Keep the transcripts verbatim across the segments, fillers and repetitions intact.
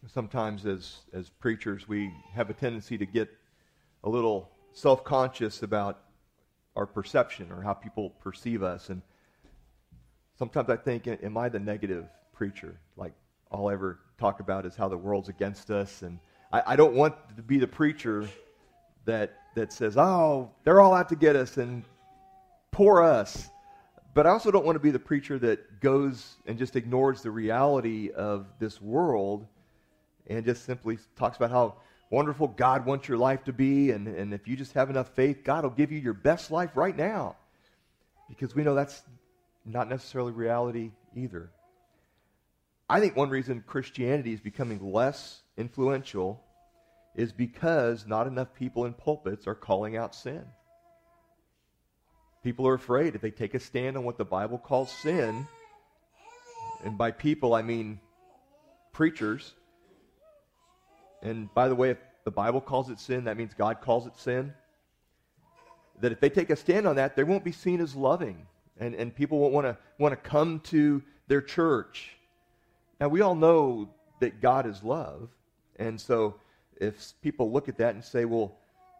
sometimes as, as preachers, we have a tendency to get a little self-conscious about our perception or how people perceive us. And sometimes I think, am I the negative preacher? Like, all I ever talk about is how the world's against us. And I, I don't want to be the preacher that that says, oh, they're all out to get us and poor us. But I also don't want to be the preacher that goes and just ignores the reality of this world and just simply talks about how wonderful God wants your life to be, and, and if you just have enough faith, God will give you your best life right now. Because we know that's not necessarily reality either. I think one reason Christianity is becoming less influential is because not enough people in pulpits are calling out sin. People are afraid if they take a stand on what the Bible calls sin, and by people I mean preachers. And by the way, if the Bible calls it sin, that means God calls it sin. That if they take a stand on that, they won't be seen as loving. And, and people won't want to want to come to their church. Now, we all know that God is love. And so if people look at that and say, well,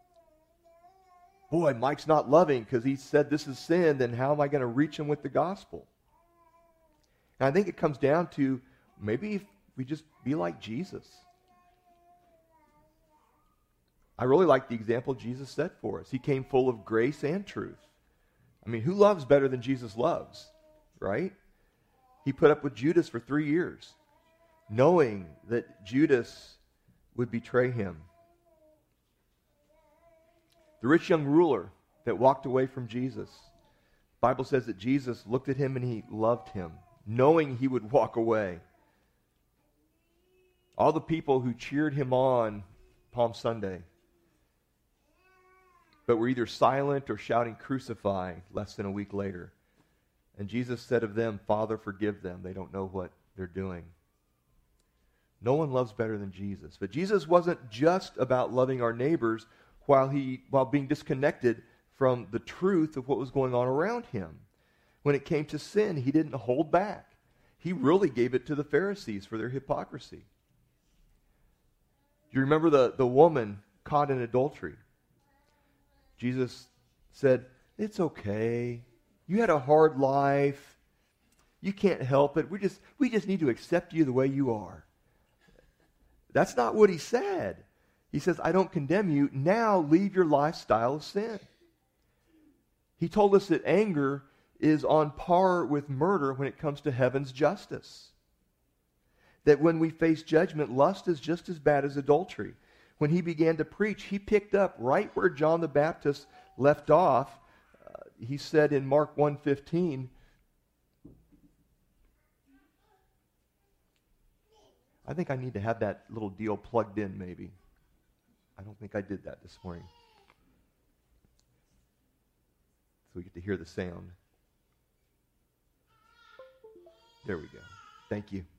boy, Mike's not loving because he said this is sin, then how am I going to reach him with the gospel? And I think it comes down to maybe if we just be like Jesus. I really like the example Jesus set for us. He came full of grace and truth. I mean, who loves better than Jesus loves, right? He put up with Judas for three years, knowing that Judas would betray him. The rich young ruler that walked away from Jesus, the Bible says that Jesus looked at him and he loved him, knowing he would walk away. All the people who cheered him on Palm Sunday, but were either silent or shouting, "Crucify," less than a week later. And Jesus said of them, "Father, forgive them. They don't know what they're doing." No one loves better than Jesus. But Jesus wasn't just about loving our neighbors while he while being disconnected from the truth of what was going on around him. When it came to sin, he didn't hold back. He really gave it to the Pharisees for their hypocrisy. Do you remember the, the woman caught in adultery? Jesus said, "It's okay. You had a hard life. You can't help it. We just we just need to accept you the way you are." That's not what he said. He says, "I don't condemn you. Now leave your lifestyle of sin." He told us that anger is on par with murder when it comes to heaven's justice. That when we face judgment, lust is just as bad as adultery. When he began to preach, he picked up right where John the Baptist left off. Uh, he said in Mark one fifteen, I think I need to have that little deal plugged in maybe. I don't think I did that this morning. So we get to hear the sound. There we go. Thank you.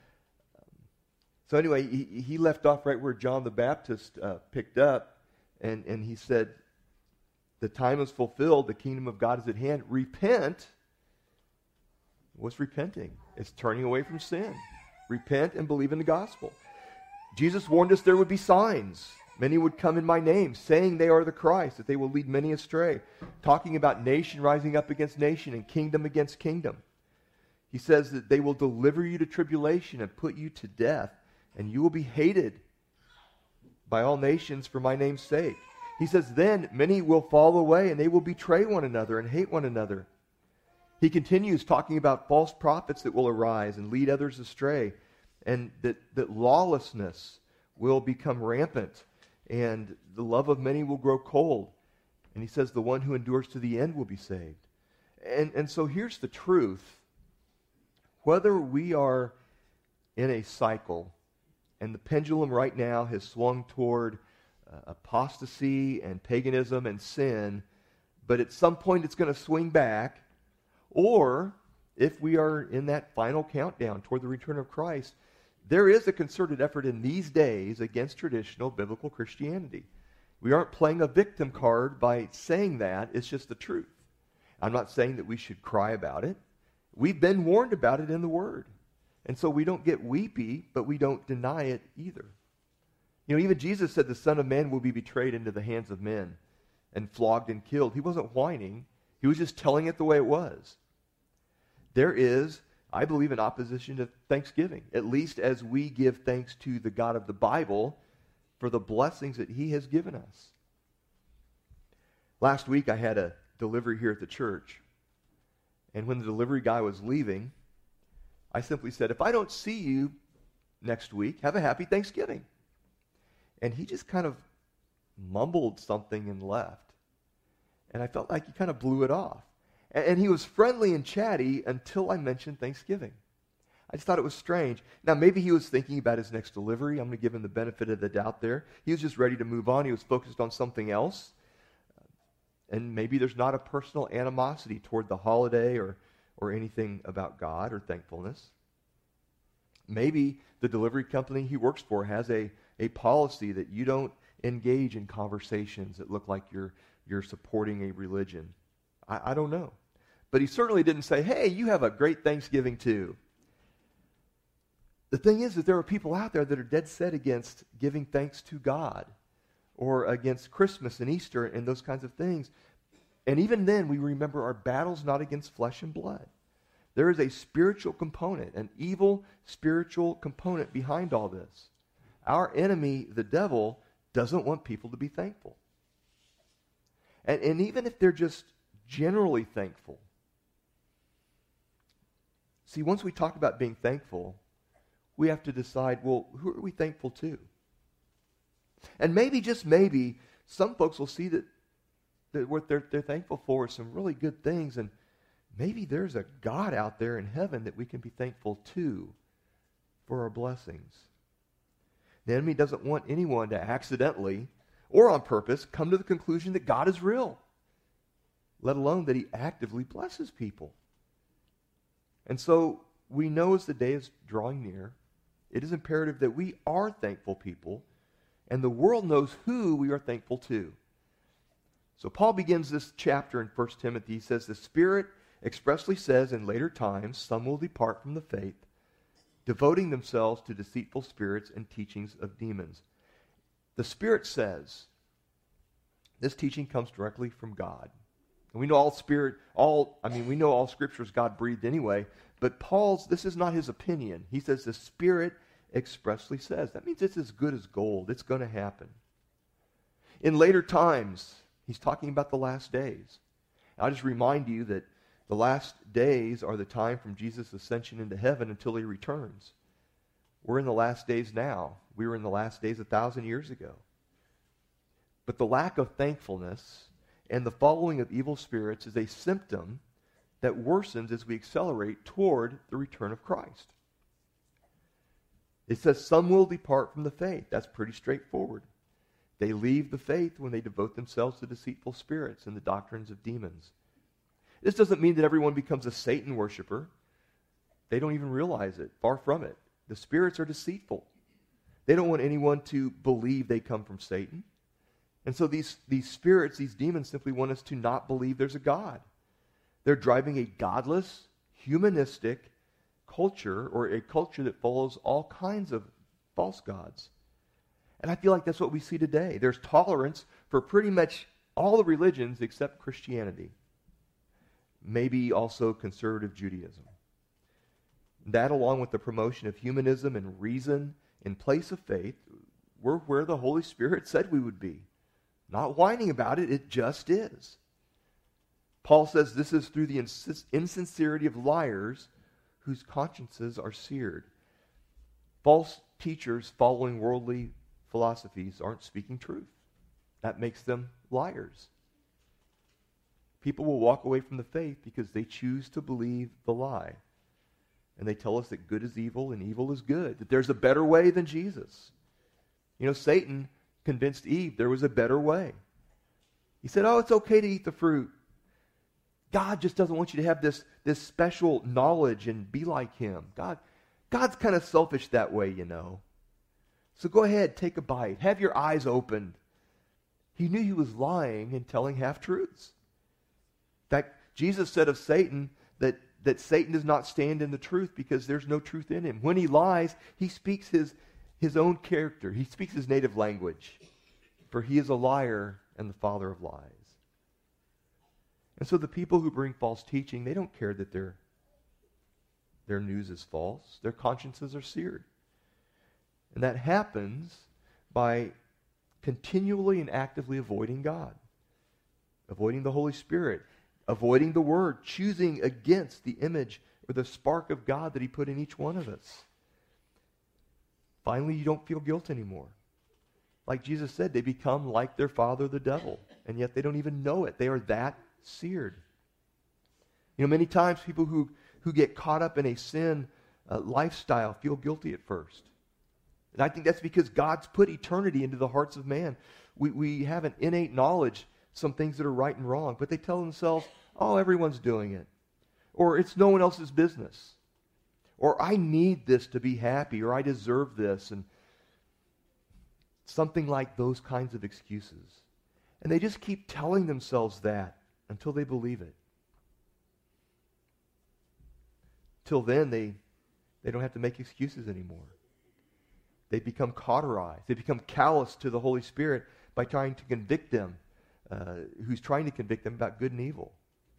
So anyway, he, he left off right where John the Baptist uh, picked up, and, and he said, the time is fulfilled, the kingdom of God is at hand. Repent. What's repenting? It's turning away from sin. Repent and believe in the gospel. Jesus warned us there would be signs. Many would come in my name, saying they are the Christ, that they will lead many astray. Talking about nation rising up against nation and kingdom against kingdom. He says that they will deliver you to tribulation and put you to death, and you will be hated by all nations for my name's sake. He says, then many will fall away, and they will betray one another and hate one another. He continues talking about false prophets that will arise and lead others astray, and that, that lawlessness will become rampant, and the love of many will grow cold. And he says the one who endures to the end will be saved. And, and so here's the truth. Whether we are in a cycle, and the pendulum right now has swung toward uh, apostasy and paganism and sin, but at some point it's going to swing back, or if we are in that final countdown toward the return of Christ, there is a concerted effort in these days against traditional biblical Christianity. We aren't playing a victim card by saying that. It's just the truth. I'm not saying that we should cry about it. We've been warned about it in the Word. And so we don't get weepy, but we don't deny it either. You know, even Jesus said the Son of Man will be betrayed into the hands of men and flogged and killed. He wasn't whining. He was just telling it the way it was. There is, I believe, an opposition to thanksgiving, at least as we give thanks to the God of the Bible for the blessings that he has given us. Last week I had a delivery here at the church, and when the delivery guy was leaving, I simply said, if I don't see you next week, have a happy Thanksgiving. And he just kind of mumbled something and left. And I felt like he kind of blew it off. And, and he was friendly and chatty until I mentioned Thanksgiving. I just thought it was strange. Now, maybe he was thinking about his next delivery. I'm going to give him the benefit of the doubt there. He was just ready to move on. He was focused on something else. And maybe there's not a personal animosity toward the holiday or, or anything about God or thankfulness. Maybe the delivery company he works for has a, a policy that you don't engage in conversations that look like you're, you're supporting a religion. I, I don't know. But he certainly didn't say, hey, you have a great Thanksgiving too. The thing is that there are people out there that are dead set against giving thanks to God or against Christmas and Easter and those kinds of things. And even then, we remember our battle's not against flesh and blood. There is a spiritual component, an evil spiritual component behind all this. Our enemy, the devil, doesn't want people to be thankful. And, and even if they're just generally thankful. See, once we talk about being thankful, we have to decide, well, who are we thankful to? And maybe, just maybe, some folks will see that, that what they're, they're thankful for is some really good things, and maybe there's a God out there in heaven that we can be thankful to for our blessings. The enemy doesn't want anyone to accidentally or on purpose come to the conclusion that God is real, let alone that he actively blesses people. And so we know as the day is drawing near, it is imperative that we are thankful people, and the world knows who we are thankful to. So Paul begins this chapter in First Timothy. He says, the Spirit expressly says in later times, some will depart from the faith, devoting themselves to deceitful spirits and teachings of demons. The Spirit says, this teaching comes directly from God. And we know all Spirit, all, I mean, we know all Scripture is God-breathed anyway, but Paul's, this is not his opinion. He says the Spirit expressly says. That means it's as good as gold. It's going to happen. In later times, he's talking about the last days. I'll just remind you that the last days are the time from Jesus' ascension into heaven until he returns. We're in the last days now. We were in the last days a thousand years ago. But the lack of thankfulness and the following of evil spirits is a symptom that worsens as we accelerate toward the return of Christ. It says some will depart from the faith. That's pretty straightforward. They leave the faith when they devote themselves to deceitful spirits and the doctrines of demons. This doesn't mean that everyone becomes a Satan worshiper. They don't even realize it. Far from it. The spirits are deceitful. They don't want anyone to believe they come from Satan. And so these, these spirits, these demons, simply want us to not believe there's a God. They're driving a godless, humanistic culture, or a culture that follows all kinds of false gods. And I feel like that's what we see today. There's tolerance for pretty much all the religions except Christianity. Maybe also conservative Judaism. That, along with the promotion of humanism and reason in place of faith, we're where the Holy Spirit said we would be. Not whining about it, it just is. Paul says this is through the ins- insincerity of liars whose consciences are seared. False teachers following worldly philosophies aren't speaking truth. That makes them liars. People will walk away from the faith because they choose to believe the lie. And they tell us that good is evil and evil is good, that there's a better way than Jesus. You know, Satan convinced Eve there was a better way. He said, oh, it's okay to eat the fruit. God just doesn't want you to have this, this special knowledge and be like him. God, God's kind of selfish that way, you know. So go ahead, take a bite. Have your eyes opened. He knew he was lying and telling half-truths. In fact, Jesus said of Satan that that Satan does not stand in the truth because there's no truth in him. When he lies, he speaks his, his own character. He speaks his native language. For he is a liar and the father of lies. And so the people who bring false teaching, they don't care that their, their news is false. Their consciences are seared. And that happens by continually and actively avoiding God, avoiding the Holy Spirit, avoiding the Word, choosing against the image or the spark of God that He put in each one of us. Finally, you don't feel guilt anymore. Like Jesus said, they become like their father, the devil, and yet they don't even know it. They are that seared. You know, many times people who, who get caught up in a sin uh, lifestyle feel guilty at first. And I think that's because God's put eternity into the hearts of man. We, we have an innate knowledge, some things that are right and wrong, but they tell themselves, oh, everyone's doing it. Or it's no one else's business. Or I need this to be happy, or I deserve this, and something like those kinds of excuses. And they just keep telling themselves that until they believe it. Till then, they, they don't have to make excuses anymore. They become cauterized. They become callous to the Holy Spirit by trying to convict them, uh, who's trying to convict them about good and evil.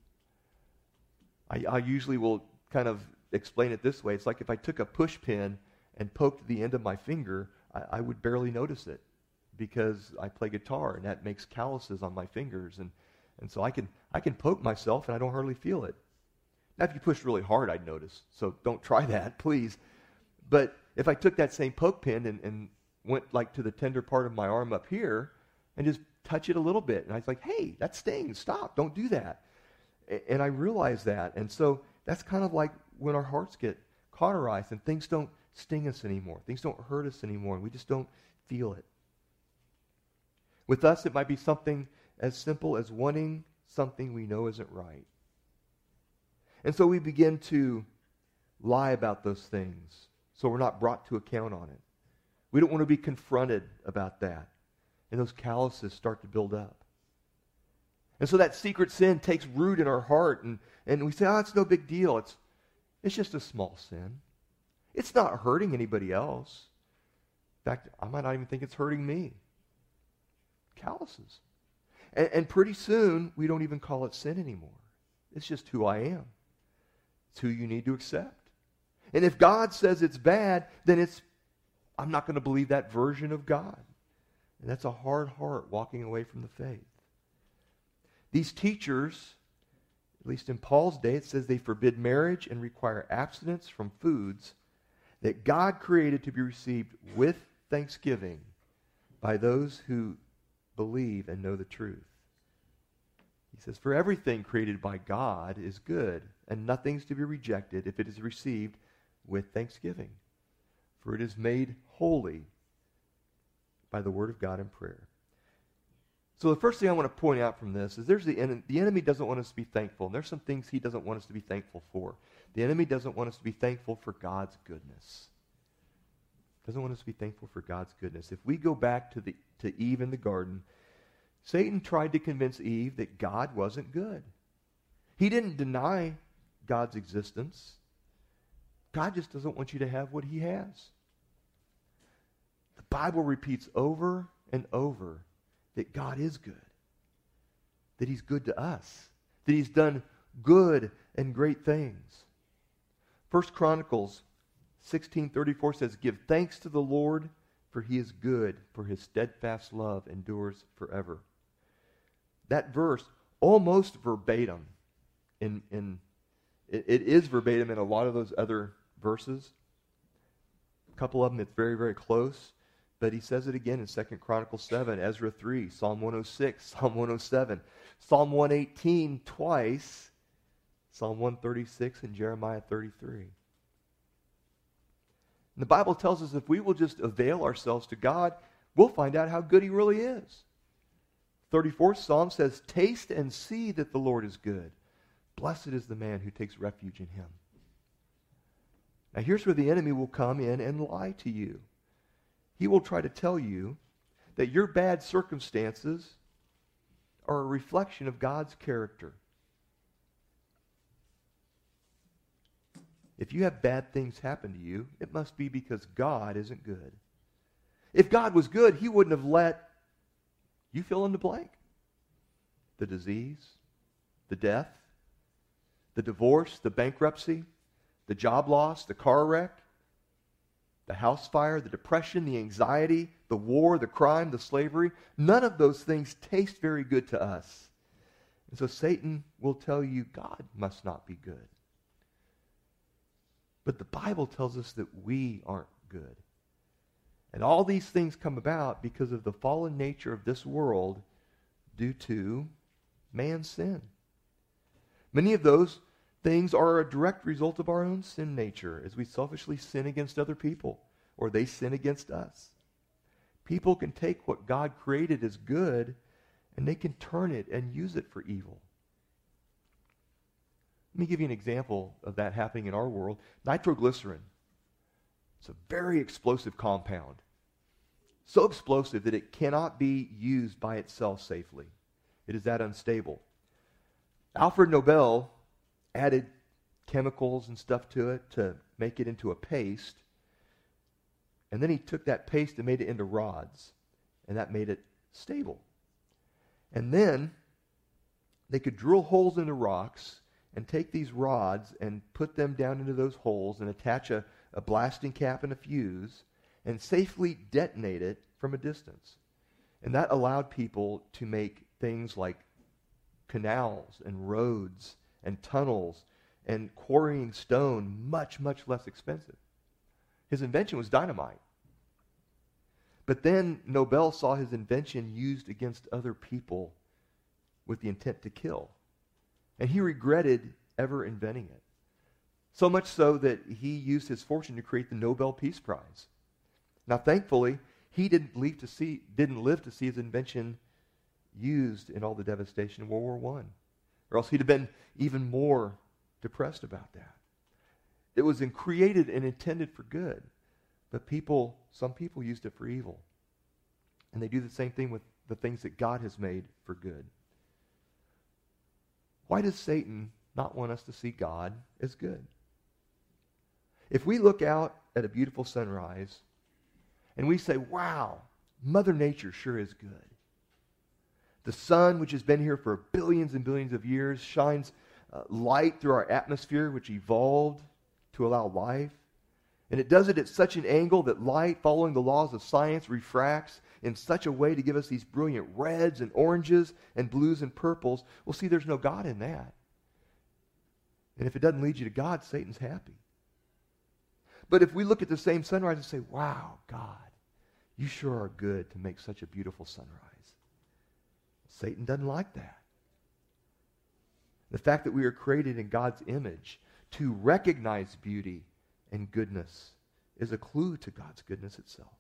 I, I usually will kind of explain it this way. It's like if I took a push pin and poked the end of my finger, I, I would barely notice it because I play guitar and that makes calluses on my fingers. And, and so I can, I can poke myself and I don't hardly feel it. Now, if you push really hard, I'd notice. So don't try that, please. But if I took that same poke pin and, and went like to the tender part of my arm up here and just touch it a little bit, and I was like, hey, that stings. Stop. Don't do that. And I realized that. And so that's kind of like when our hearts get cauterized and things don't sting us anymore. Things don't hurt us anymore. And we just don't feel it. With us, it might be something as simple as wanting something we know isn't right. And so we begin to lie about those things so we're not brought to account on it. We don't want to be confronted about that. And those calluses start to build up. And so that secret sin takes root in our heart, and, and we say, oh, it's no big deal. It's, it's just a small sin. It's not hurting anybody else. In fact, I might not even think it's hurting me. Calluses. And, and pretty soon, we don't even call it sin anymore. It's just who I am. It's who you need to accept. And if God says it's bad, then it's, I'm not going to believe that version of God. And that's a hard heart walking away from the faith. These teachers, at least in Paul's day, it says they forbid marriage and require abstinence from foods that God created to be received with thanksgiving by those who believe and know the truth. He says, for everything created by God is good, and nothing's to be rejected if it is received with thanksgiving. For it is made holy by the word of God and prayer. So the first thing I want to point out from this is there's the enemy. The enemy doesn't want us to be thankful. And there's some things he doesn't want us to be thankful for. The enemy doesn't want us to be thankful for God's goodness. Doesn't want us to be thankful for God's goodness. If we go back to the to Eve in the garden, Satan tried to convince Eve that God wasn't good. He didn't deny God's existence. God just doesn't want you to have what he has. The Bible repeats over and over that God is good, that he's good to us, that he's done good and great things. First Chronicles sixteen thirty-four says, give thanks to the Lord, for he is good, for his steadfast love endures forever. That verse, almost verbatim, in, in it, it is verbatim in a lot of those other verses. A couple of them, it's very, very close. But he says it again in Second Chronicles seven, Ezra three, Psalm one oh six, Psalm one oh seven, Psalm one eighteen twice, Psalm one thirty-six, and Jeremiah thirty-three. And the Bible tells us if we will just avail ourselves to God, we'll find out how good he really is. thirty-fourth Psalm says, taste and see that the Lord is good. Blessed is the man who takes refuge in him. Now here's where the enemy will come in and lie to you. He will try to tell you that your bad circumstances are a reflection of God's character. If you have bad things happen to you, it must be because God isn't good. If God was good, he wouldn't have let you fill in the blank. The disease, the death, the divorce, the bankruptcy, the job loss, the car wreck, the house fire, the depression, the anxiety, the war, the crime, the slavery. None of those things taste very good to us. And so Satan will tell you God must not be good. But the Bible tells us that we aren't good. And all these things come about because of the fallen nature of this world due to man's sin. Many of those things are a direct result of our own sin nature as we selfishly sin against other people or they sin against us. People can take what God created as good and they can turn it and use it for evil. Let me give you an example of that happening in our world. Nitroglycerin. It's a very explosive compound. So explosive that it cannot be used by itself safely. It is that unstable. Alfred Nobel added chemicals and stuff to it to make it into a paste. And then he took that paste and made it into rods. And that made it stable. And then they could drill holes in the rocks and take these rods and put them down into those holes and attach a, a blasting cap and a fuse and safely detonate it from a distance. And that allowed people to make things like canals and roads and tunnels and quarrying stone much, much less expensive. His invention was dynamite. But then Nobel saw his invention used against other people with the intent to kill. And he regretted ever inventing it. So much so that he used his fortune to create the Nobel Peace Prize. Now, thankfully, he didn't live to see, didn't live to see his invention used in all the devastation in World War One. Or else he'd have been even more depressed about that. It was in created and intended for good. But people, some people used it for evil. And they do the same thing with the things that God has made for good. Why does Satan not want us to see God as good? If we look out at a beautiful sunrise and we say, wow, Mother Nature sure is good. The sun, which has been here for billions and billions of years, shines uh, light through our atmosphere, which evolved to allow life. And it does it at such an angle that light, following the laws of science, refracts in such a way to give us these brilliant reds and oranges and blues and purples. Well, see, there's no God in that. And if it doesn't lead you to God, Satan's happy. But if we look at the same sunrise and say, wow, God, you sure are good to make such a beautiful sunrise. Satan doesn't like that. The fact that we are created in God's image to recognize beauty and goodness is a clue to God's goodness itself.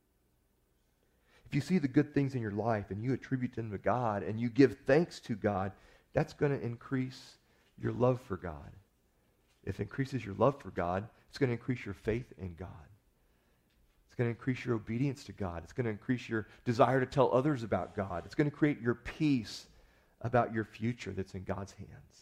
If you see the good things in your life and you attribute them to God and you give thanks to God, that's going to increase your love for God. If it increases your love for God, it's going to increase your faith in God. It's going to increase your obedience to God. It's going to increase your desire to tell others about God. It's going to create your peace about your future that's in God's hands.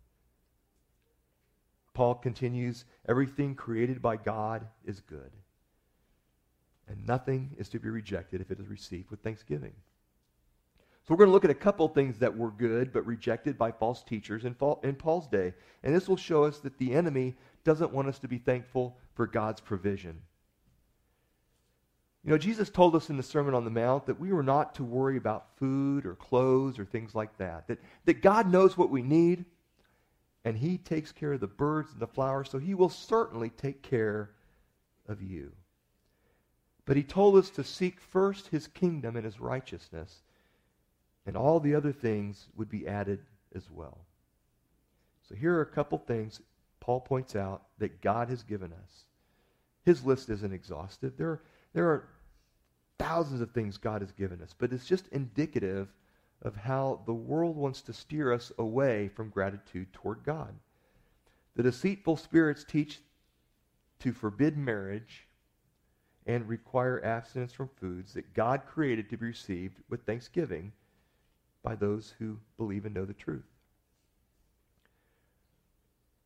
Paul continues, everything created by God is good. And nothing is to be rejected if it is received with thanksgiving. So we're going to look at a couple things that were good but rejected by false teachers in, in Paul's day. And this will show us that the enemy doesn't want us to be thankful for God's provision. You know, Jesus told us in the Sermon on the Mount that we were not to worry about food or clothes or things like that. That, that God knows what we need, and he takes care of the birds and the flowers, so he will certainly take care of you. But he told us to seek first his kingdom and his righteousness, and all the other things would be added as well. So here are a couple things Paul points out that God has given us. His list isn't exhaustive. There are, there are thousands of things God has given us, but it's just indicative of how the world wants to steer us away from gratitude toward God. The deceitful spirits teach to forbid marriage and require abstinence from foods that God created to be received with thanksgiving by those who believe and know the truth.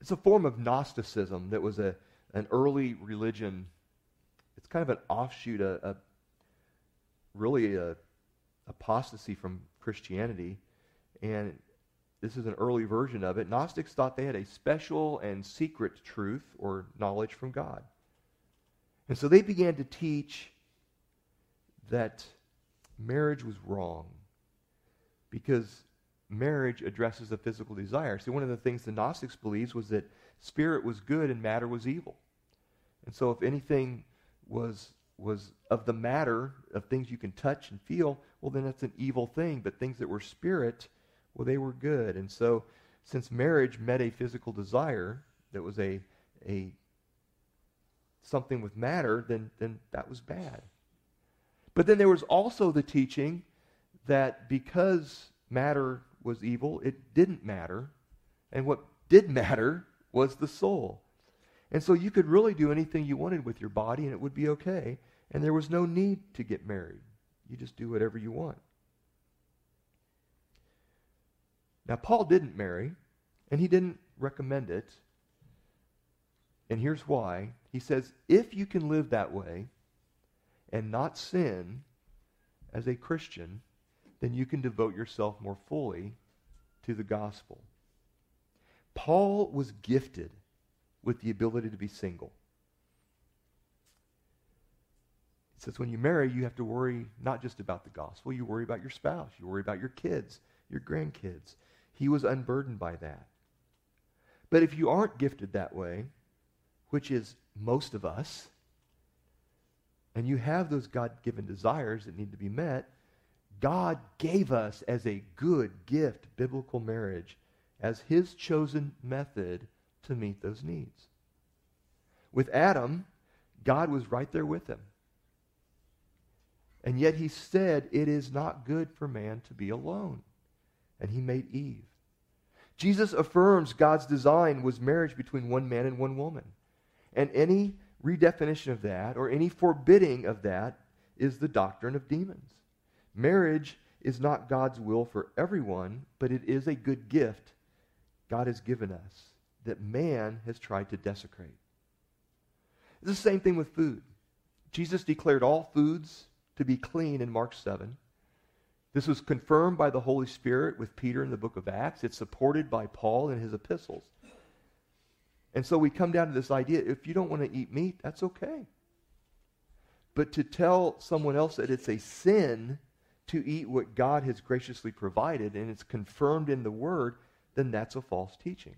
It's a form of Gnosticism that was a an early religion. It's kind of an offshoot, a, a really a apostasy from Christianity, and this is an early version of it. Gnostics thought they had a special and secret truth or knowledge from God. And so they began to teach that marriage was wrong because marriage addresses a physical desire. See, one of the things the Gnostics believed was that spirit was good and matter was evil. And so if anything was was of the matter, of things you can touch and feel, well, then that's an evil thing. But things that were spirit, well, they were good. And so since marriage met a physical desire that was a a something with matter, then then that was bad. But then there was also the teaching that because matter was evil, it didn't matter. And what did matter was the soul. And so you could really do anything you wanted with your body and it would be okay. And there was no need to get married. You just do whatever you want. Now, Paul didn't marry, and he didn't recommend it. And here's why. He says, if you can live that way and not sin as a Christian, then you can devote yourself more fully to the gospel. Paul was gifted with the ability to be single. It says when you marry, you have to worry not just about the gospel, you worry about your spouse, you worry about your kids, your grandkids. He was unburdened by that. But if you aren't gifted that way, which is most of us, and you have those God-given desires that need to be met, God gave us as a good gift biblical marriage as his chosen method to meet those needs. With Adam, God was right there with him. And yet he said, it is not good for man to be alone. And he made Eve. Jesus affirms God's design was marriage between one man and one woman. And any redefinition of that or any forbidding of that is the doctrine of demons. Marriage is not God's will for everyone, but it is a good gift God has given us that man has tried to desecrate. It's the same thing with food. Jesus declared all foods to be clean in Mark seven. This was confirmed by the Holy Spirit with Peter in the book of Acts. It's supported by Paul in his epistles. And so we come down to this idea, if you don't want to eat meat, that's okay. But to tell someone else that it's a sin to eat what God has graciously provided and it's confirmed in the Word, then that's a false teaching.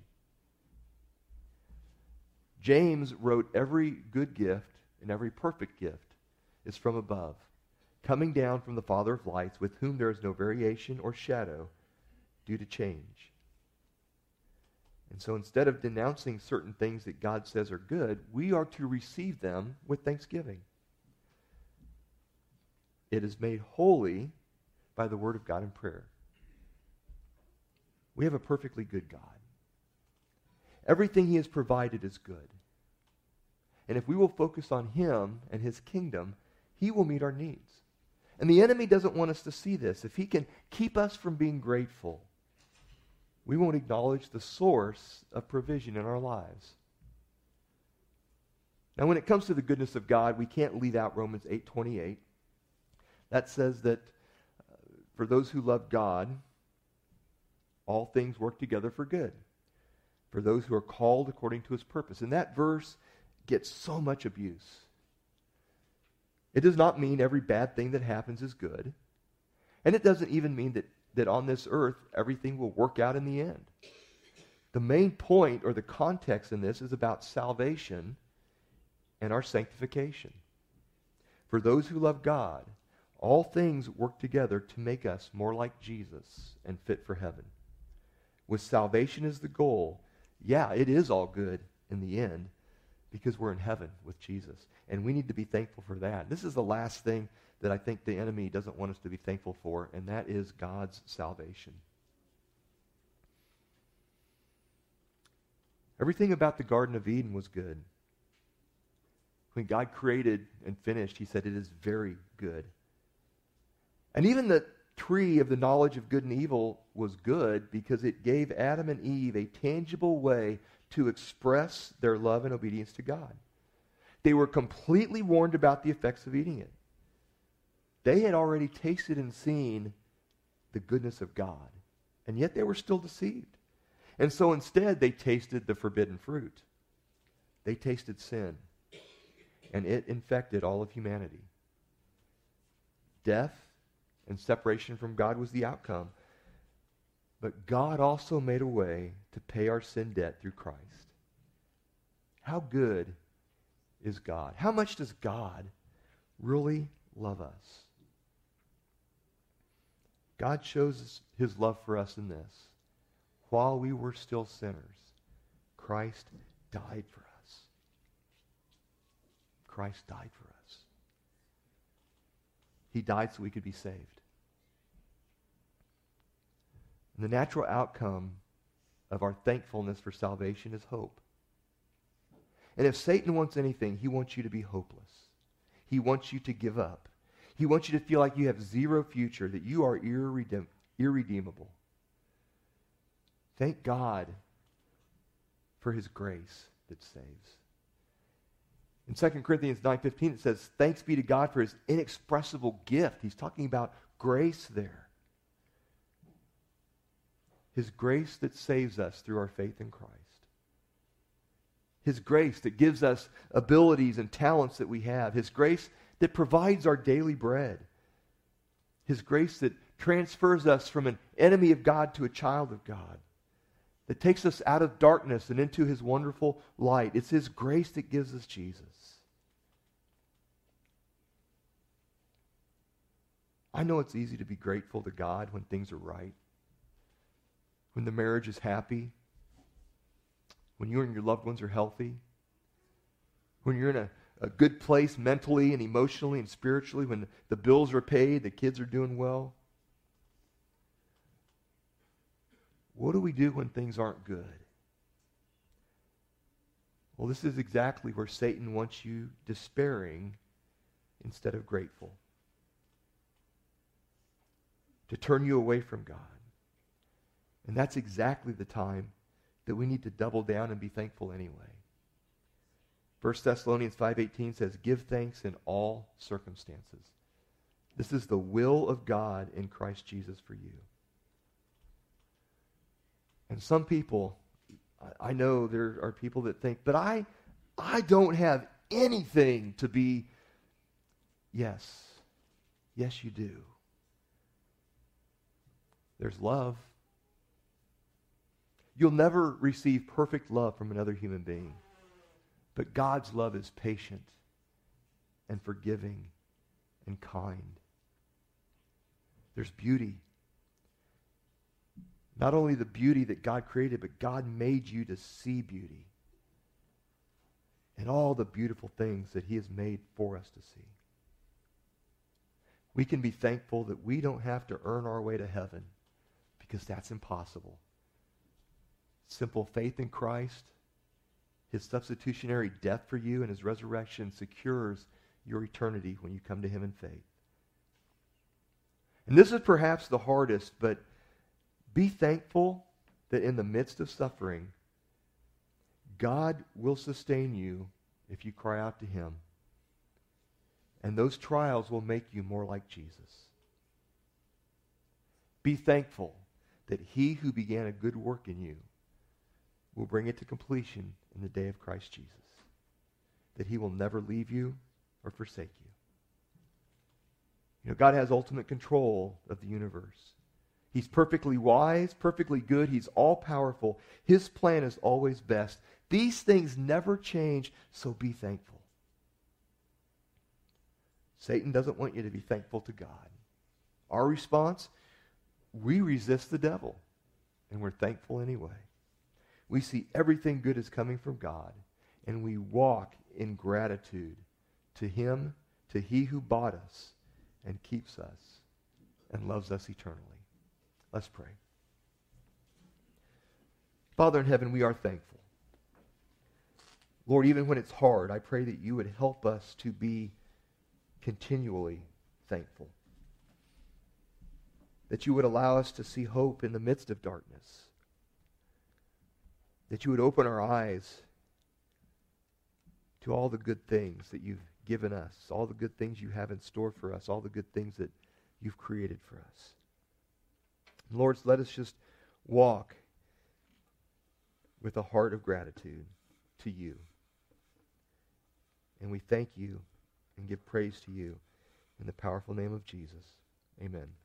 James wrote, every good gift and every perfect gift is from above, coming down from the Father of lights, with whom there is no variation or shadow due to change. And so instead of denouncing certain things that God says are good, we are to receive them with thanksgiving. It is made holy by the word of God and prayer. We have a perfectly good God. Everything he has provided is good. And if we will focus on him and his kingdom, he will meet our needs. And the enemy doesn't want us to see this. If he can keep us from being grateful, we won't acknowledge the source of provision in our lives. Now, when it comes to the goodness of God, we can't leave out Romans eight twenty-eight. That says that uh, for those who love God, all things work together for good, for those who are called according to his purpose. And that verse gets so much abuse. It does not mean every bad thing that happens is good. And it doesn't even mean that, that on this earth everything will work out in the end. The main point or the context in this is about salvation and our sanctification. For those who love God, all things work together to make us more like Jesus and fit for heaven. With salvation as the goal, yeah, it is all good in the end because we're in heaven with Jesus. And we need to be thankful for that. This is the last thing that I think the enemy doesn't want us to be thankful for, and that is God's salvation. Everything about the Garden of Eden was good. When God created and finished, he said, it is very good. And even the tree of the knowledge of good and evil was good because it gave Adam and Eve a tangible way to express their love and obedience to God. They were completely warned about the effects of eating it. They had already tasted and seen the goodness of God, and yet they were still deceived. And so instead, they tasted the forbidden fruit. They tasted sin, and it infected all of humanity. Death and separation from God was the outcome. But God also made a way to pay our sin debt through Christ. How good is God? How much does God really love us? God shows his love for us in this. While we were still sinners, Christ died for us. Christ died for us. He died so we could be saved. And the natural outcome of our thankfulness for salvation is hope. And if Satan wants anything, he wants you to be hopeless. He wants you to give up. He wants you to feel like you have zero future, that you are irredeem- irredeemable. Thank God for his grace that saves. In Second Corinthians nine fifteen it says, thanks be to God for his inexpressible gift. He's talking about grace there. His grace that saves us through our faith in Christ. His grace that gives us abilities and talents that we have. His grace that provides our daily bread. His grace that transfers us from an enemy of God to a child of God. That takes us out of darkness and into his wonderful light. It's his grace that gives us Jesus. I know it's easy to be grateful to God when things are right. When the marriage is happy. When you and your loved ones are healthy. When you're in a, a good place mentally and emotionally and spiritually. When the bills are paid, the kids are doing well. What do we do when things aren't good? Well, this is exactly where Satan wants you despairing instead of grateful. To turn you away from God. And that's exactly the time that we need to double down and be thankful anyway. First Thessalonians five eighteen says, give thanks in all circumstances. This is the will of God in Christ Jesus for you. And some people, I know there are people that think, but I, I don't have anything to be. Yes. Yes, you do. There's love. You'll never receive perfect love from another human being. But God's love is patient and forgiving and kind. There's beauty. Not only the beauty that God created, but God made you to see beauty. And all the beautiful things that he has made for us to see. We can be thankful that we don't have to earn our way to heaven, because that's impossible. Simple faith in Christ, his substitutionary death for you, and his resurrection secures your eternity when you come to him in faith. And this is perhaps the hardest, but be thankful that in the midst of suffering, God will sustain you if you cry out to him. And those trials will make you more like Jesus. Be thankful that he who began a good work in you will bring it to completion in the day of Christ Jesus. That he will never leave you or forsake you. You know, God has ultimate control of the universe. He's perfectly wise, perfectly good. He's all-powerful. His plan is always best. These things never change, so be thankful. Satan doesn't want you to be thankful to God. Our response, we resist the devil, and we're thankful anyway. We see everything good is coming from God, and we walk in gratitude to him, to he who bought us and keeps us and loves us eternally. Let's pray. Father in heaven, we are thankful. Lord, even when it's hard, I pray that you would help us to be continually thankful. That you would allow us to see hope in the midst of darkness. that you would open our eyes to all the good things that you've given us, all the good things you have in store for us, all the good things that you've created for us. Lord, let us just walk with a heart of gratitude to you. And we thank you and give praise to you in the powerful name of Jesus. Amen.